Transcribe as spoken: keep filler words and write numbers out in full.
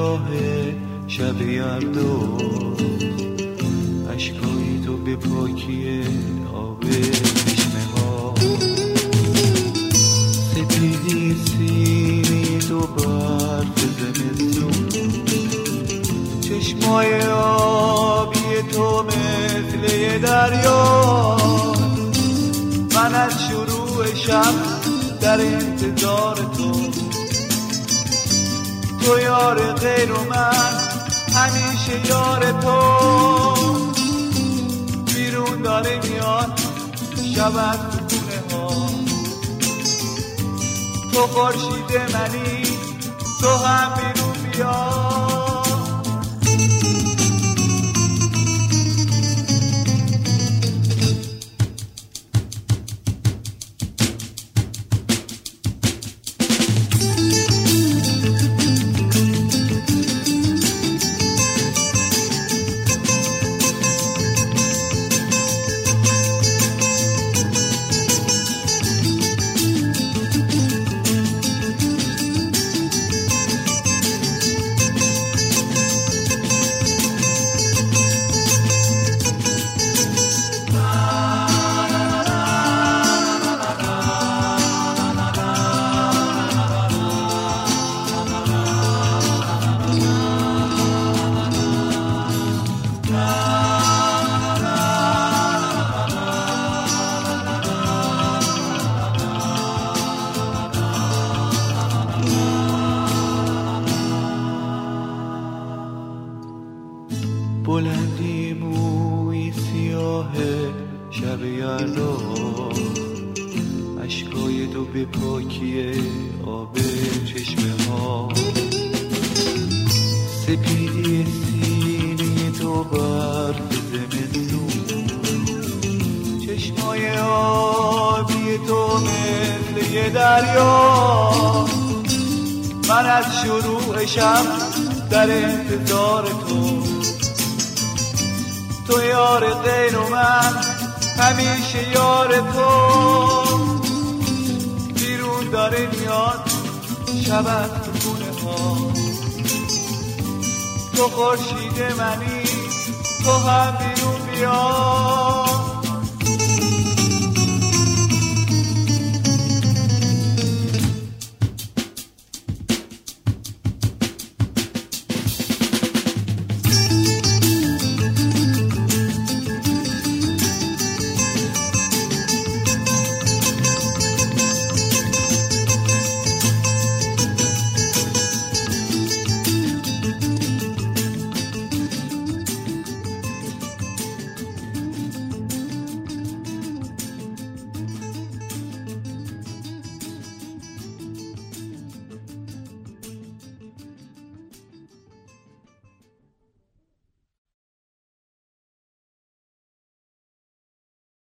سیاه شب یلدا، اشکای تو به پاکی آب چشمه ها، سپیدی سینی تو برف زمستون، چشمای آبی تو مثل یه دریا. من از شروع شب در انتظار تو، تو یار غیر و من همیشه یار تو. بیرون داره میاد شب از خونه ها، تو خورشید منی، تو هم بیرون بیا. بلندی موی سیاه شب یلدا، اشکای تو به پاکی آب چشمه ها، سپیدی سینی تو برف زمستون، چشمای آبی تو مثل یه دریا. من از شروع شب در انتظار تو، تو یار غیر و من همیشه یار تو. بیرون داره میاد شب از خونه ها، تو خورشید منی، تو هم بیرون بیا.